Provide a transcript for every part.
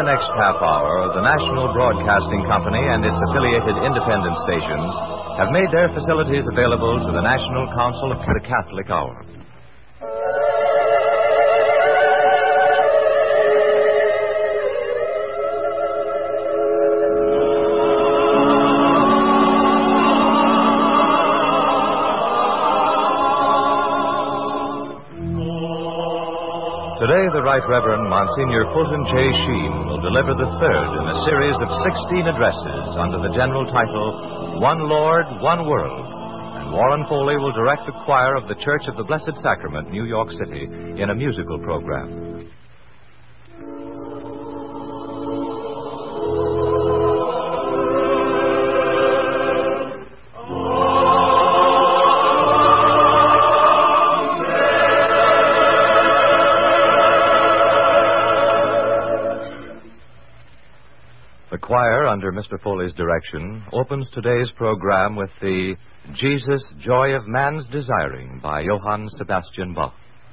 next half hour, the National Broadcasting Company and its affiliated independent stations have made their facilities available to the National Council of the Catholic Hour. Today, the Right Reverend Monsignor Fulton J. Sheen will deliver the third in a series of 16 addresses under the general title, One Lord, One World. And Warren Foley will direct the choir of the Church of the Blessed Sacrament, New York City, in a musical program. The choir, under Mr. Foley's direction, opens today's program with the Jesus, Joy of Man's Desiring by Johann Sebastian Bach.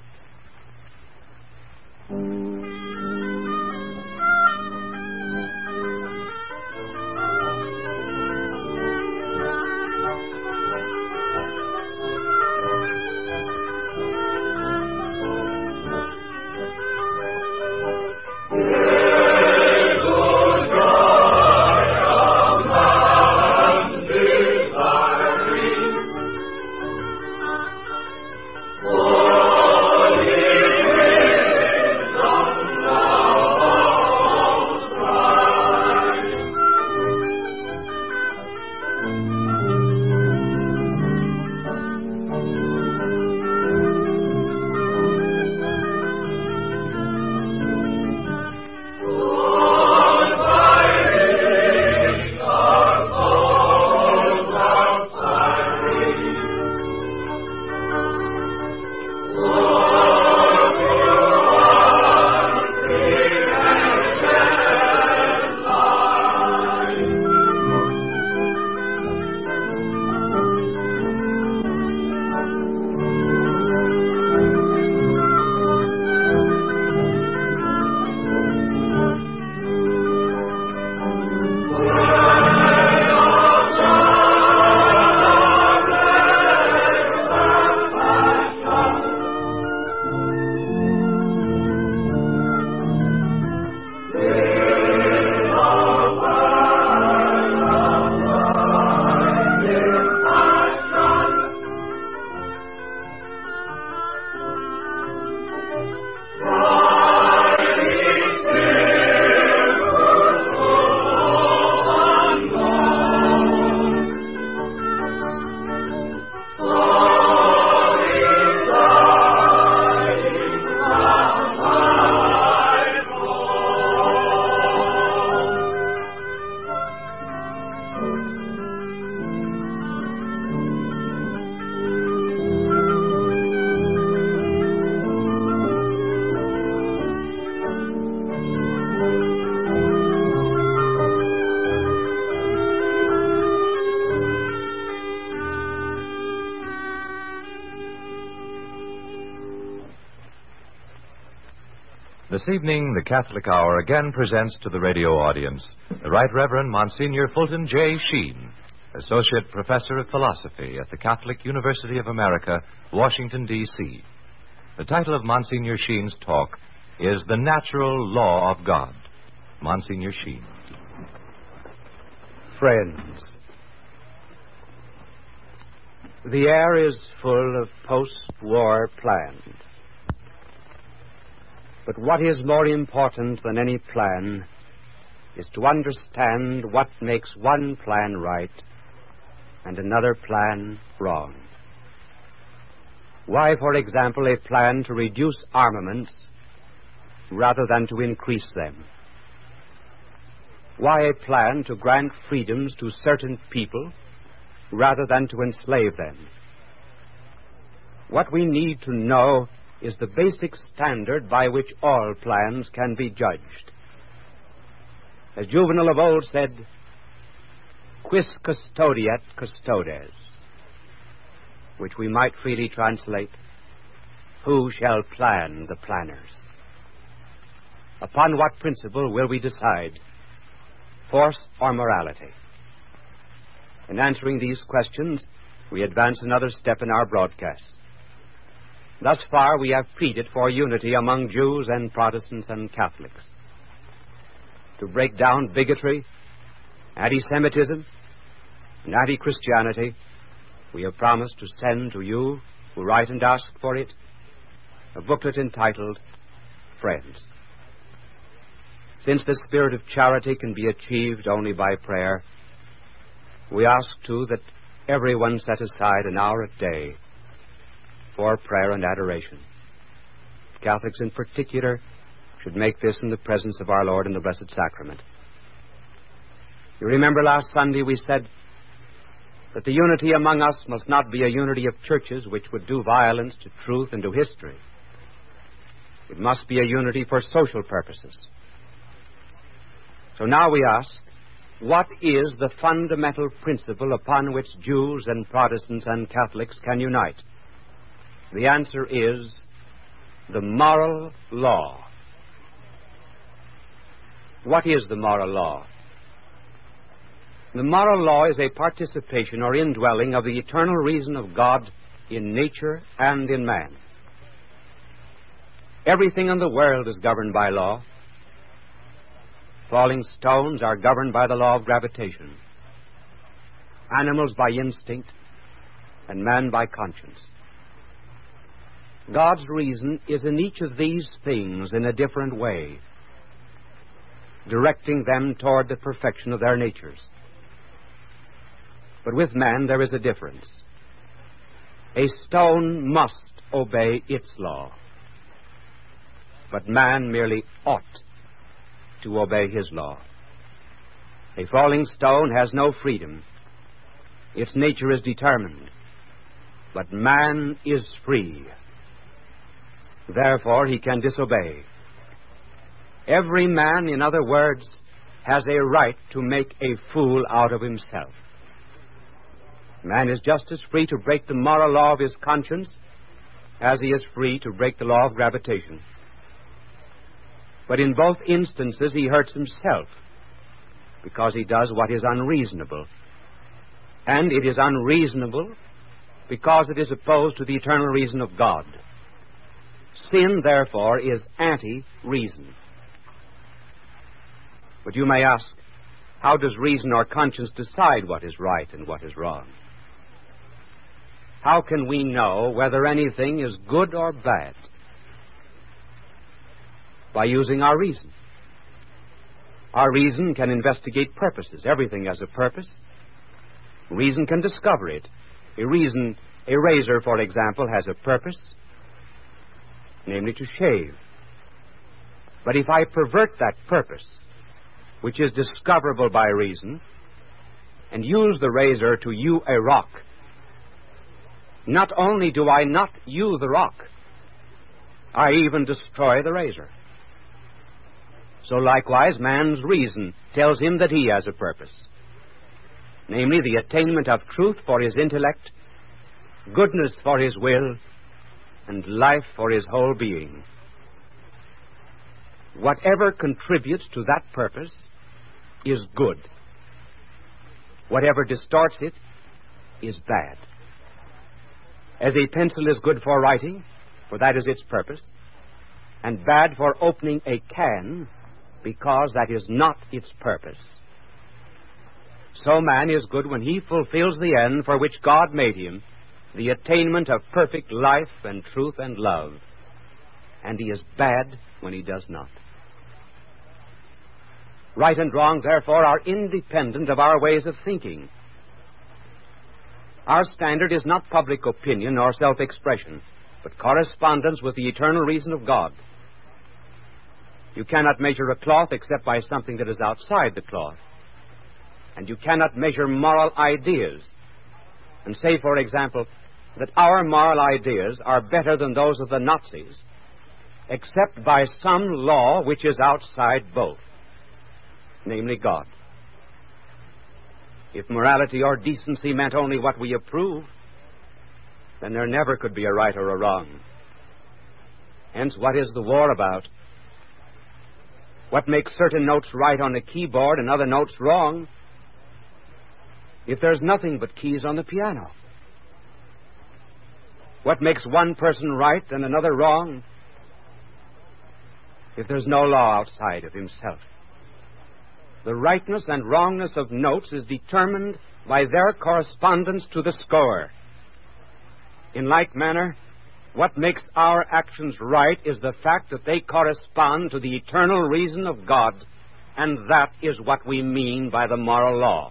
This evening, the Catholic Hour again presents to the radio audience the Right Reverend Monsignor Fulton J. Sheen, Associate Professor of Philosophy at the Catholic University of America, Washington, D.C. The title of Monsignor Sheen's talk is The Natural Law of God. Monsignor Sheen. Friends, the air is full of post-war plans. But what is more important than any plan is to understand what makes one plan right and another plan wrong. Why, for example, a plan to reduce armaments rather than to increase them? Why a plan to grant freedoms to certain people rather than to enslave them? What we need to know is the basic standard by which all plans can be judged. As Juvenal of old said, quis custodiet custodes, which we might freely translate, who shall plan the planners? Upon what principle will we decide? Force or morality? In answering these questions, we advance another step in our broadcast. Thus far, we have pleaded for unity among Jews and Protestants and Catholics. To break down bigotry, anti-Semitism, and anti-Christianity, we have promised to send to you, who write and ask for it, a booklet entitled Friends. Since the spirit of charity can be achieved only by prayer, we ask, too, that everyone set aside an hour a day for prayer and adoration. Catholics in particular should make this in the presence of our Lord in the Blessed Sacrament. You remember last Sunday we said that the unity among us must not be a unity of churches which would do violence to truth and to history. It must be a unity for social purposes. So now we ask, what is the fundamental principle upon which Jews and Protestants and Catholics can unite? The answer is the moral law. What is the moral law? The moral law is a participation or indwelling of the eternal reason of God in nature and in man. Everything in the world is governed by law. Falling stones are governed by the law of gravitation, animals by instinct, and man by conscience. God's reason is in each of these things in a different way, directing them toward the perfection of their natures. But with man there is a difference. A stone must obey its law, but man merely ought to obey his law. A falling stone has no freedom. Its nature is determined, but man is free. Therefore, he can disobey. Every man, in other words, has a right to make a fool out of himself. Man is just as free to break the moral law of his conscience as he is free to break the law of gravitation. But in both instances, he hurts himself because he does what is unreasonable. And it is unreasonable because it is opposed to the eternal reason of God. Sin, therefore, is anti-reason. But you may ask, how does reason or conscience decide what is right and what is wrong? How can we know whether anything is good or bad? By using our reason. Our reason can investigate purposes. Everything has a purpose. Reason can discover it. A razor, for example, has a purpose, namely to shave. But if I pervert that purpose, which is discoverable by reason, and use the razor to hew a rock, not only do I not hew the rock, I even destroy the razor. So likewise, man's reason tells him that he has a purpose, namely the attainment of truth for his intellect, goodness for his will, and life for his whole being. Whatever contributes to that purpose is good. Whatever distorts it is bad. As a pencil is good for writing, for that is its purpose, and bad for opening a can, because that is not its purpose. So man is good when he fulfills the end for which God made him, the attainment of perfect life and truth and love. And he is bad when he does not. Right and wrong, therefore, are independent of our ways of thinking. Our standard is not public opinion or self-expression, but correspondence with the eternal reason of God. You cannot measure a cloth except by something that is outside the cloth. And you cannot measure moral ideas and say, for example, that our moral ideas are better than those of the Nazis, except by some law which is outside both, namely God. If morality or decency meant only what we approve, then there never could be a right or a wrong. Hence, what is the war about? What makes certain notes right on a keyboard and other notes wrong if there's nothing but keys on the piano? What makes one person right and another wrong if there's no law outside of himself? The rightness and wrongness of notes is determined by their correspondence to the score. In like manner, what makes our actions right is the fact that they correspond to the eternal reason of God, and that is what we mean by the moral law.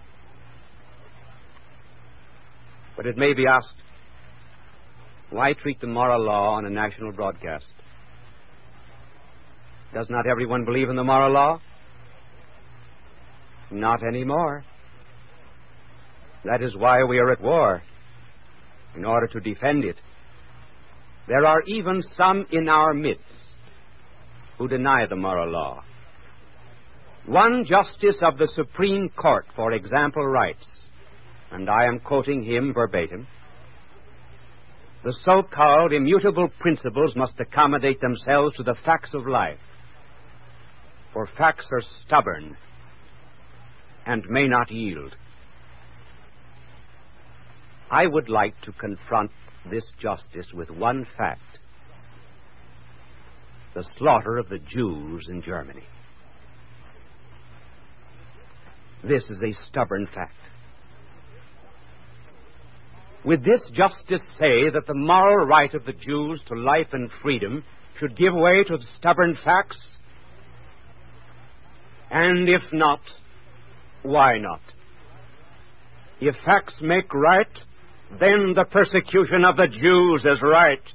But it may be asked, why treat the moral law on a national broadcast? Does not everyone believe in the moral law? Not anymore. That is why we are at war, in order to defend it. There are even some in our midst who deny the moral law. One justice of the Supreme Court, for example, writes, and I am quoting him verbatim, "The so-called immutable principles must accommodate themselves to the facts of life, for facts are stubborn and may not yield." I would like to confront this justice with one fact: the slaughter of the Jews in Germany. This is a stubborn fact. Would this justice say that the moral right of the Jews to life and freedom should give way to the stubborn facts? And if not, why not? If facts make right, then the persecution of the Jews is right.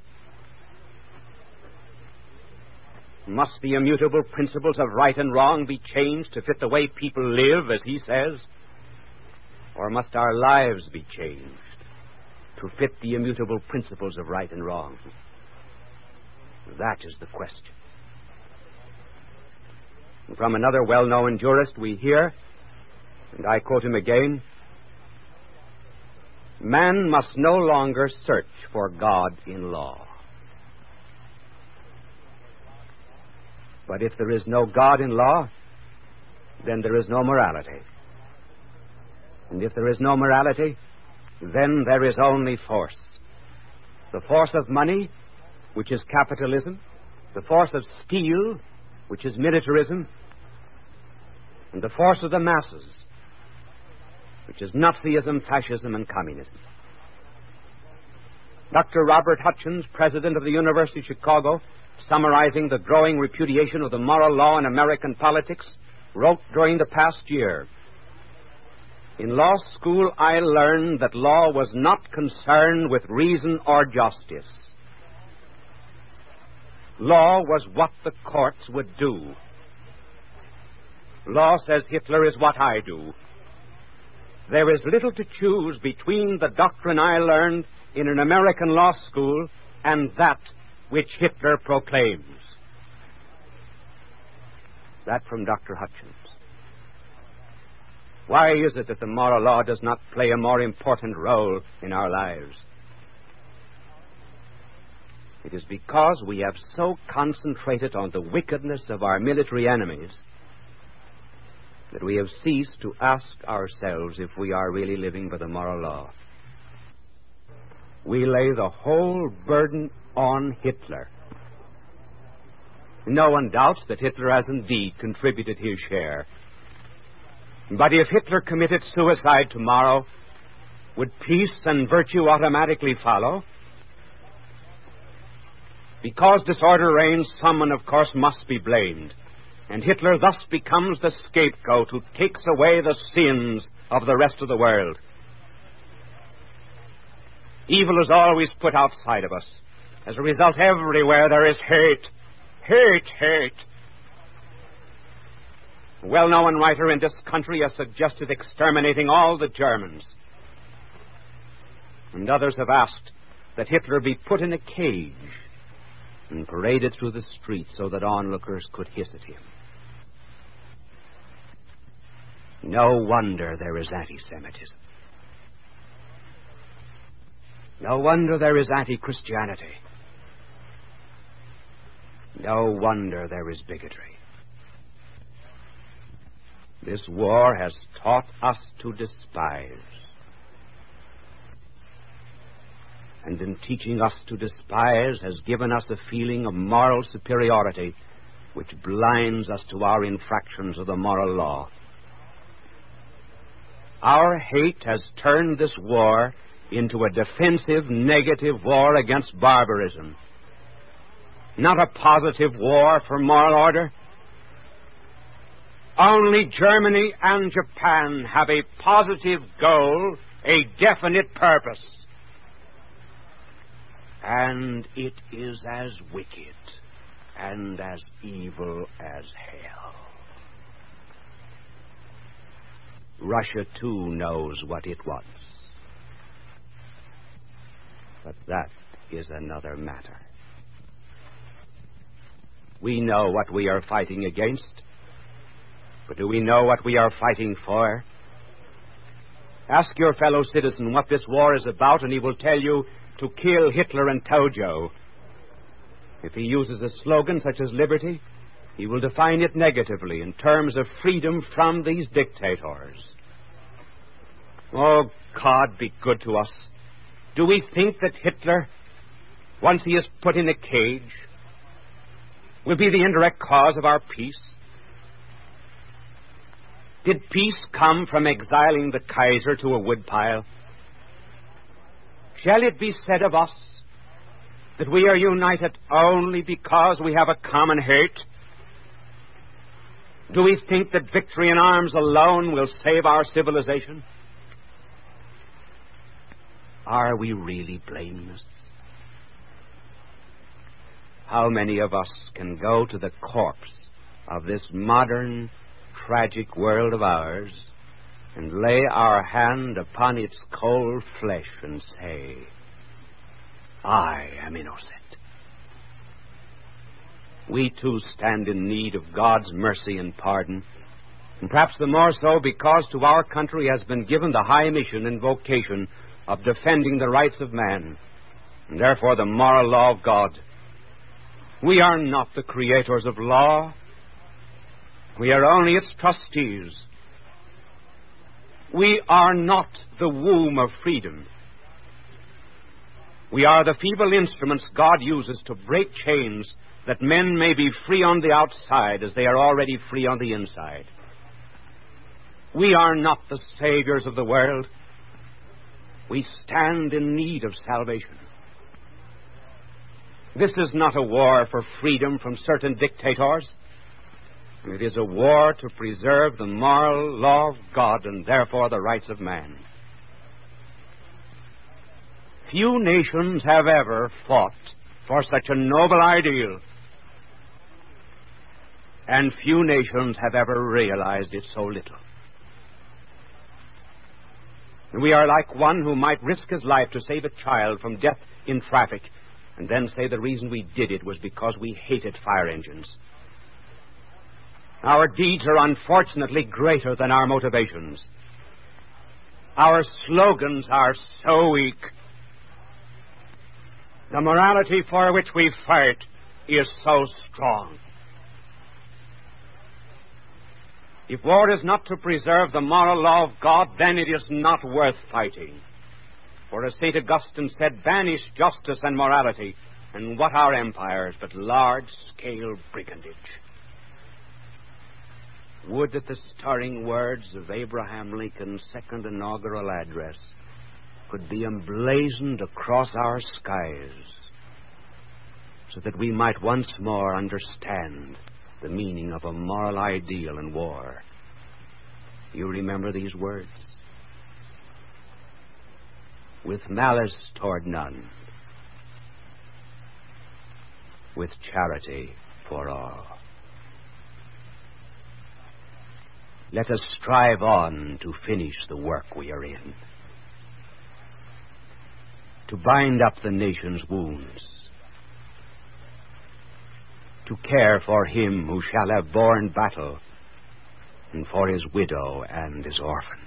Must the immutable principles of right and wrong be changed to fit the way people live, as he says? Or must our lives be changed to fit the immutable principles of right and wrong? That is the question. And from another well-known jurist we hear, and I quote him again, "Man must no longer search for God in law." But if there is no God in law, then there is no morality. And if there is no morality, then there is only force. The force of money, which is capitalism, the force of steel, which is militarism, and the force of the masses, which is Nazism, fascism, and communism. Dr. Robert Hutchins, president of the University of Chicago, summarizing the growing repudiation of the moral law in American politics, wrote during the past year, "In law school, I learned that law was not concerned with reason or justice. Law was what the courts would do. Law, says Hitler, is what I do. There is little to choose between the doctrine I learned in an American law school and that which Hitler proclaims." That from Dr. Hutchins. Why is it that the moral law does not play a more important role in our lives? It is because we have so concentrated on the wickedness of our military enemies that we have ceased to ask ourselves if we are really living by the moral law. We lay the whole burden on Hitler. No one doubts that Hitler has indeed contributed his share. But if Hitler committed suicide tomorrow, would peace and virtue automatically follow? Because disorder reigns, someone, of course, must be blamed. And Hitler thus becomes the scapegoat who takes away the sins of the rest of the world. Evil is always put outside of us. As a result, everywhere there is hate. Hate, hate. A well-known writer in this country has suggested exterminating all the Germans. And others have asked that Hitler be put in a cage and paraded through the streets so that onlookers could hiss at him. No wonder there is anti-Semitism. No wonder there is anti-Christianity. No wonder there is bigotry. This war has taught us to despise. And in teaching us to despise has given us a feeling of moral superiority which blinds us to our infractions of the moral law. Our hate has turned this war into a defensive, negative war against barbarism. Not a positive war for moral order. Only Germany and Japan have a positive goal, a definite purpose. And it is as wicked and as evil as hell. Russia, too, knows what it wants. But that is another matter. We know what we are fighting against, but do we know what we are fighting for? Ask your fellow citizen what this war is about, and he will tell you to kill Hitler and Tojo. If he uses a slogan such as liberty, he will define it negatively in terms of freedom from these dictators. Oh, God, be good to us. Do we think that Hitler, once he is put in a cage, will be the indirect cause of our peace? Did peace come from exiling the Kaiser to a woodpile? Shall it be said of us that we are united only because we have a common hate? Do we think that victory in arms alone will save our civilization? Are we really blameless? How many of us can go to the corpse of this modern, tragic world of ours and lay our hand upon its cold flesh and say, I am innocent? We too stand in need of God's mercy and pardon, and perhaps the more so because to our country has been given the high mission and vocation of defending the rights of man, and therefore the moral law of God. We are not the creators of law. We are only its trustees. We are not the womb of freedom. We are the feeble instruments God uses to break chains that men may be free on the outside as they are already free on the inside. We are not the saviors of the world. We stand in need of salvation. This is not a war for freedom from certain dictators. It is a war to preserve the moral law of God and therefore the rights of man. Few nations have ever fought for such a noble ideal, and few nations have ever realized it so little. We are like one who might risk his life to save a child from death in traffic, and then say the reason we did it was because we hated fire engines. Our deeds are unfortunately greater than our motivations. Our slogans are so weak. The morality for which we fight is so strong. If war is not to preserve the moral law of God, then it is not worth fighting. For as St. Augustine said, banish justice and morality, and what are empires but large-scale brigandage? Would that the stirring words of Abraham Lincoln's second inaugural address could be emblazoned across our skies, so that we might once more understand the meaning of a moral ideal in war. You remember these words? With malice toward none, with charity for all. Let us strive on to finish the work we are in, to bind up the nation's wounds, to care for him who shall have borne battle, and for his widow and his orphan,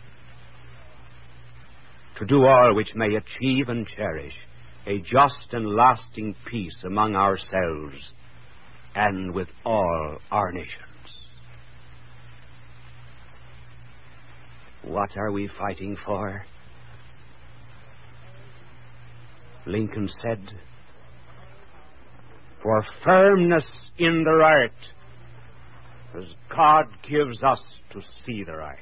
to do all which may achieve and cherish a just and lasting peace among ourselves and with all our nations. What are we fighting for? Lincoln said, for firmness in the right, as God gives us to see the right.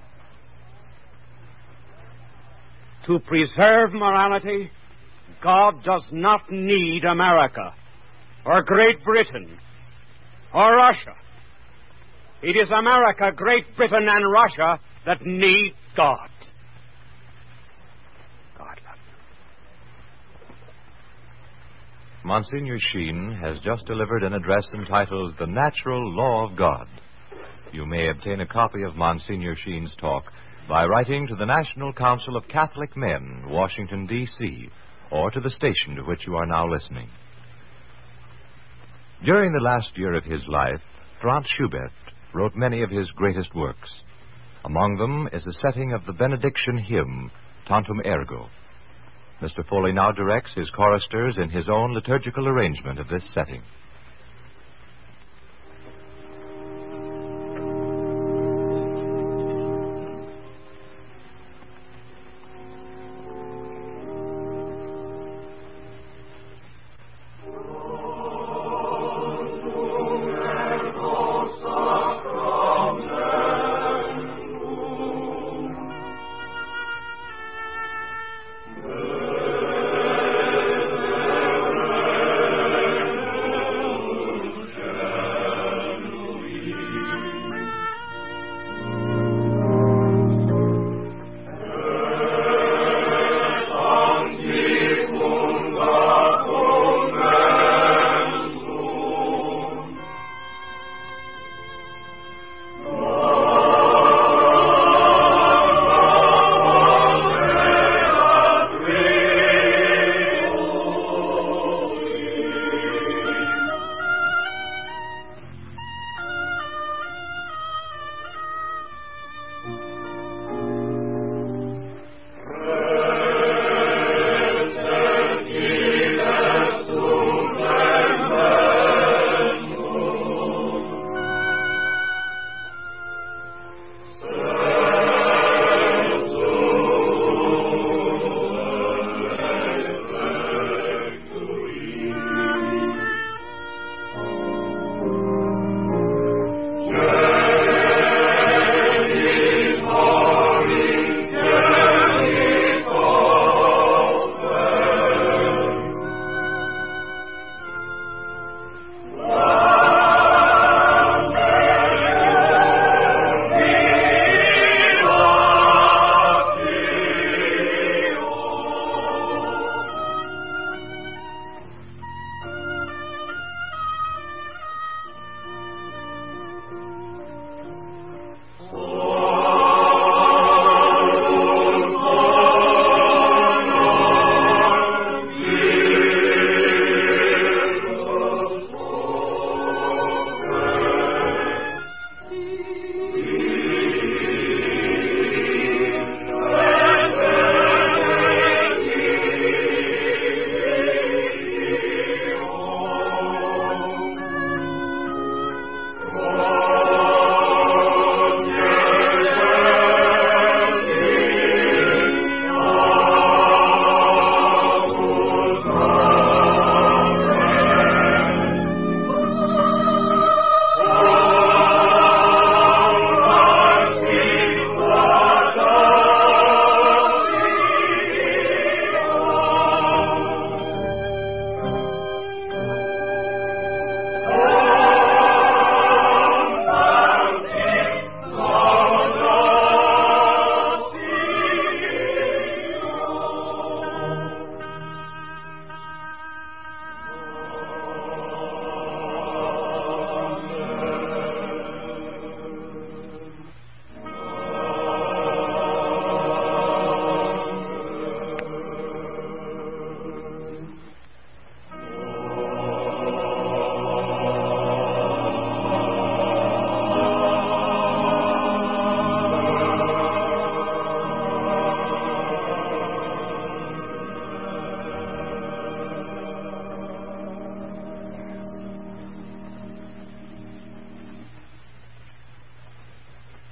To preserve morality, God does not need America, or Great Britain, or Russia. It is America, Great Britain, and Russia that need God. God love you. Monsignor Sheen has just delivered an address entitled The Natural Law of God. You may obtain a copy of Monsignor Sheen's talk by writing to the National Council of Catholic Men, Washington, D.C., or to the station to which you are now listening. During the last year of his life, Franz Schubert wrote many of his greatest works. Among them is the setting of the benediction hymn, Tantum Ergo. Mr. Foley now directs his choristers in his own liturgical arrangement of this setting.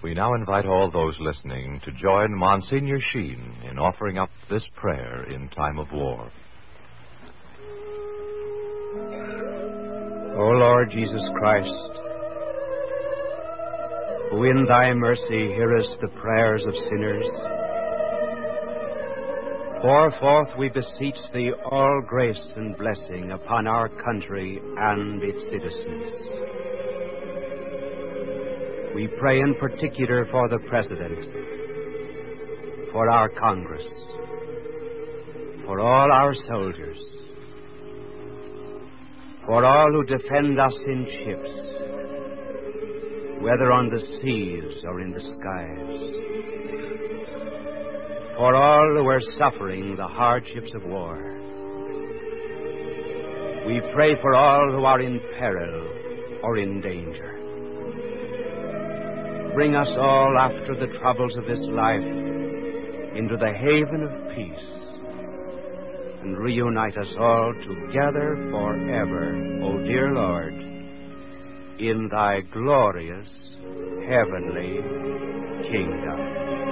We now invite all those listening to join Monsignor Sheen in offering up this prayer in time of war. O Lord Jesus Christ, who in thy mercy hearest the prayers of sinners, pour forth, we beseech thee, all grace and blessing upon our country and its citizens. We pray in particular for the President, for our Congress, for all our soldiers, for all who defend us in ships, whether on the seas or in the skies, for all who are suffering the hardships of war. We pray for all who are in peril or in danger. Bring us all after the troubles of this life into the haven of peace, and reunite us all together forever, O dear Lord, in thy glorious heavenly kingdom.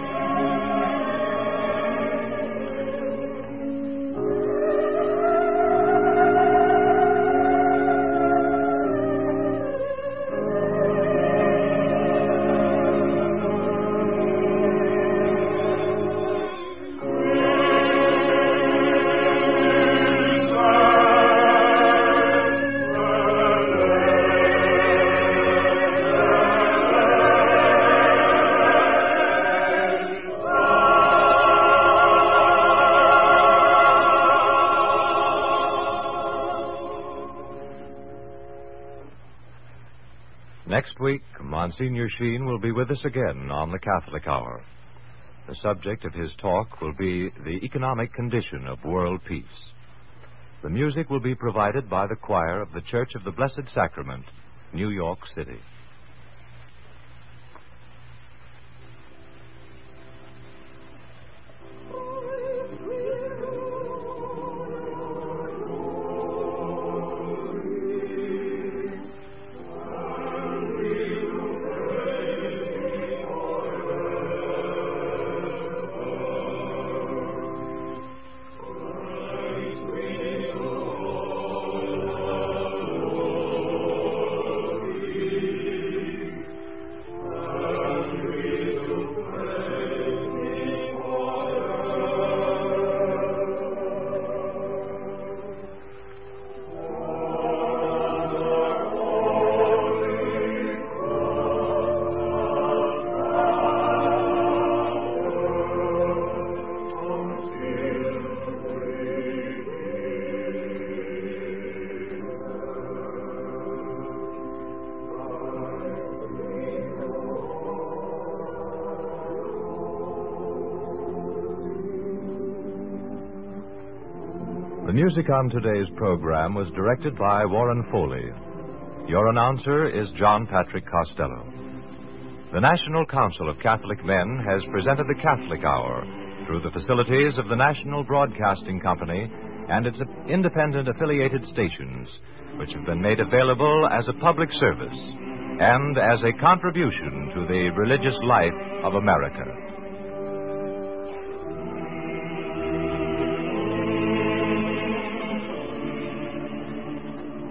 Next week, Monsignor Sheen will be with us again on the Catholic Hour. The subject of his talk will be the economic condition of world peace. The music will be provided by the choir of the Church of the Blessed Sacrament, New York City. The music on today's program was directed by Warren Foley. Your announcer is John Patrick Costello. The National Council of Catholic Men has presented the Catholic Hour through the facilities of the National Broadcasting Company and its independent affiliated stations, which have been made available as a public service and as a contribution to the religious life of America.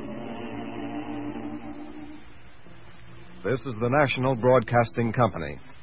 This is the National Broadcasting Company.